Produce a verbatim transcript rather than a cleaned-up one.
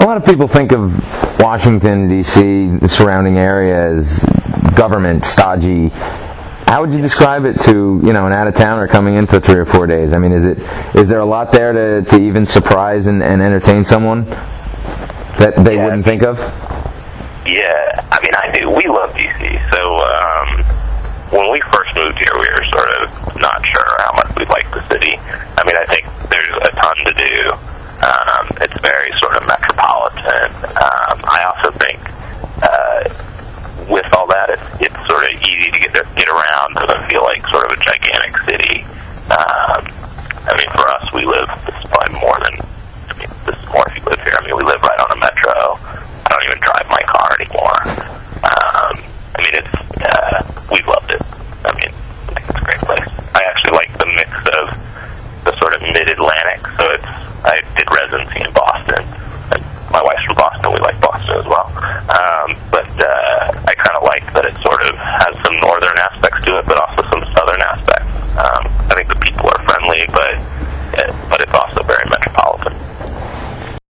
A lot of people think of Washington, D C, the surrounding area as government, stodgy. How would you describe it to, you know, an out-of-towner coming in for three or four days? I mean, is it is there a lot there to, to even surprise and, and entertain someone that they yeah, wouldn't think of? Yeah, I mean, I do. We love D C. So um, when we first moved here, we were sort of not sure how much we liked the city. I mean, I think there's a ton to do. Um, it's very sort of metropolitan. Um, I also think uh, with all that, it's, it's sort of easy to get there, get around. Doesn't feel like sort of a gigantic city. Um, I mean, for us, we live. This is probably more than. I mean, this is more if you live here. I mean, we live right on a metro. I don't even drive my car anymore. Um, I mean, it's uh, we've loved it. I mean, I think it's a great place. I actually like the mix of the sort of mid-Atlantic. So it's I did residency in Boston, and my wife's from Boston. We like Boston as well. Um, but uh, I kind of like that it sort of has some northern aspects to it, but also